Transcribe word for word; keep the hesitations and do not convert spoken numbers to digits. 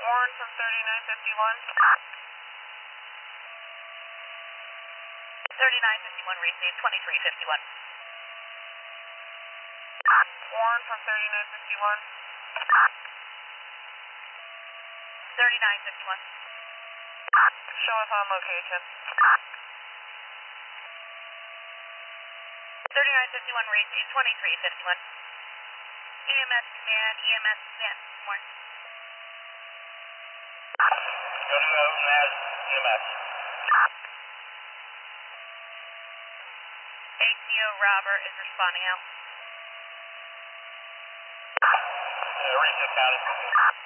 Warren from thirty-nine fifty-one. thirty-nine fifty-one received, twenty-three fifty-one. Warren from thirty-nine fifty-one. thirty-nine fifty-one. Show us on location. thirty-nine fifty-one received, twenty-three fifty-one. E M S command, E M S command, Warren. Go to Mass E M S. A T O Robert is responding out. Yeah, Region County.